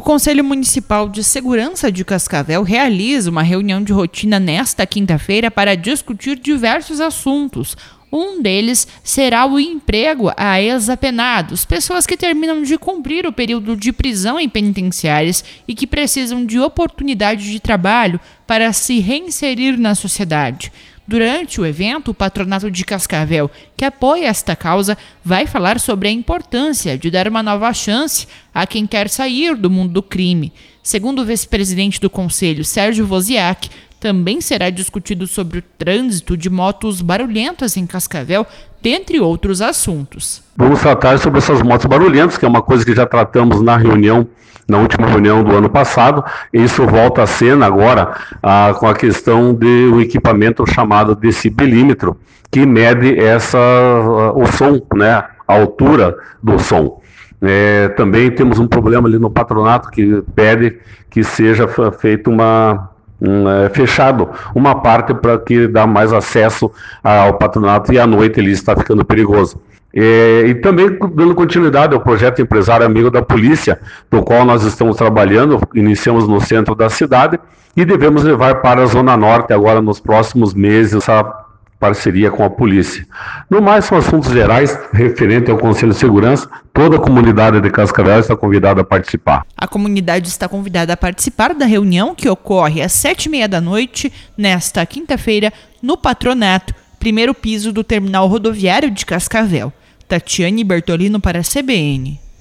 Conselho Municipal de Segurança de Cascavel realiza uma reunião de rotina nesta quinta-feira para discutir diversos assuntos. Um deles será o emprego a ex-apenados, pessoas que terminam de cumprir o período de prisão em penitenciárias e que precisam de oportunidade de trabalho para se reinserir na sociedade. Durante o evento, o Patronato de Cascavel, que apoia esta causa, vai falar sobre a importância de dar uma nova chance a quem quer sair do mundo do crime. Segundo o vice-presidente do Conselho, Sérgio Wozniak, também será discutido sobre o trânsito de motos barulhentas em Cascavel, dentre outros assuntos. Vamos tratar sobre essas motos barulhentas, que é uma coisa que já tratamos na última reunião do ano passado, e isso volta à cena agora com a questão do equipamento chamado decibelímetro, que mede o som, né, a altura do som. Também temos um problema ali no patronato que pede que seja feito fechado uma parte para que dá mais acesso ao patronato, e à noite ele está ficando perigoso. E também dando continuidade ao projeto Empresário Amigo da Polícia, do qual nós estamos trabalhando, iniciamos no centro da cidade e devemos levar para a Zona Norte agora nos próximos meses essa parceria com a polícia. No mais, são assuntos gerais referentes ao Conselho de Segurança. Toda a comunidade de Cascavel está convidada a participar. A comunidade está convidada a participar da reunião que ocorre às 7h30 da noite, nesta quinta-feira, no Patronato, primeiro piso do Terminal Rodoviário de Cascavel. Tatiane Bertolino para a CBN.